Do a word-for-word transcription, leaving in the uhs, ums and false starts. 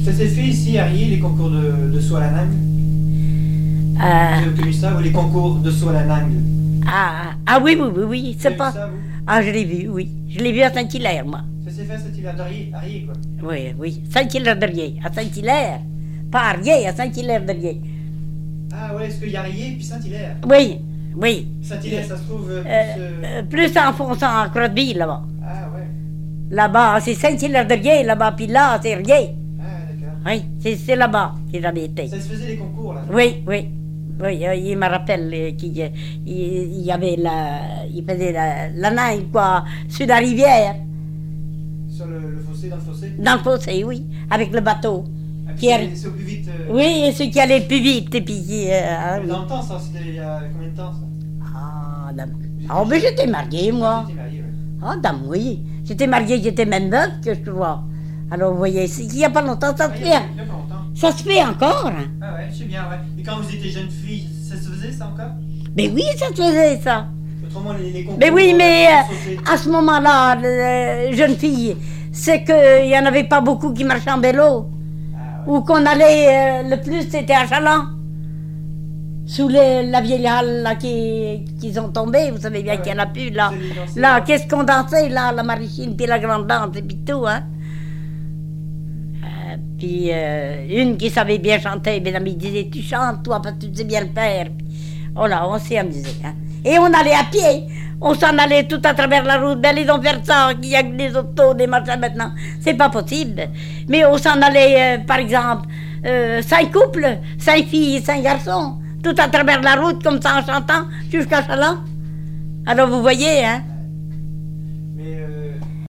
Ça s'est fait ici à Riez, les concours de, de saut à la nangue. Euh, Vous avez connu ça, ou les concours de saut à la nangue? ah, ah oui, oui, oui, oui, Vous c'est avez pas... vu ça, vous? Ah, je l'ai vu, oui. Je l'ai vu à Saint-Hilaire, moi. Ça s'est fait à Saint-Hilaire, à Riez, à Riez, quoi. Oui, oui. Saint-Hilaire de Riez. À Saint-Hilaire. Pas à Riez, à Saint-Hilaire de Riez. Ah ouais, est-ce qu'il y a Riez puis Saint-Hilaire? Oui, oui. Saint-Hilaire, ça se trouve euh, plus... Euh, euh, euh, plus enfonçant à Crotteville, là-bas. Ah ouais. Là-bas, c'est Saint-Hilaire de Riez, là-bas, puis là, c'est Riez. Ah d'accord. Oui, c'est c'est là-bas que j'avais été. Ça se faisait les concours, là? Oui, oui. Oui, euh, il me rappelle euh, qu'il euh, il, il y avait la... Il faisait la, la naine, quoi, sur la rivière. Sur le, le fossé, dans le fossé? Dans le fossé, oui, avec le bateau. Ah, puis Qui c'est- allait- c'est au plus vite... euh, Oui, et ceux qui allaient le plus vite, et puis qui... euh, ah, mais oui. dans le temps, ça, c'était il y a combien de temps, ça? Ah, dame. Ah, mais j'étais mariée, moi. Vous étiez marié, ouais. Ah, dame, oui. J'étais mariée, j'étais même veuve, que je vois. Alors, vous voyez, c'est- il n'y a pas longtemps, ça Ah, se il y a fait. il y a pas longtemps. Ça se fait encore. Hein. Ah ouais, je sais bien, ouais. Et quand vous étiez jeune fille, ça se faisait, ça, encore? Mais oui, ça se faisait, ça. Autrement, les, les concours... Mais oui, euh, mais de sauter. euh, à ce moment-là, les jeunes filles, c'est qu'il n'y en avait pas beaucoup qui marchaient en vélo. Ah ouais. Ou qu'on allait, euh, le plus, c'était à Chaland. Sous les- la vieille halle là, qui, qu'ils ont tombé, vous savez bien Ah ouais. qu'il n'y en a plus là. C'est les danseurs. Là, qu'est-ce qu'on dansait là, la Marichine, puis la grande danse, et puis tout, hein. Euh, puis euh, une qui savait bien chanter, mes amis disaient, tu chantes toi, parce que tu sais bien le faire. Puis, oh là, on s'est amusé, hein. Et on allait à pied, on s'en allait tout à travers la route. Ben, ils ont fait ça, qu'il y a que des autos, des machins maintenant. C'est pas possible. Mais on s'en allait, euh, par exemple, euh, cinq couples, cinq filles et cinq garçons, tout à travers la route, comme ça en chantant, jusqu'à Chaland. Alors vous voyez, hein.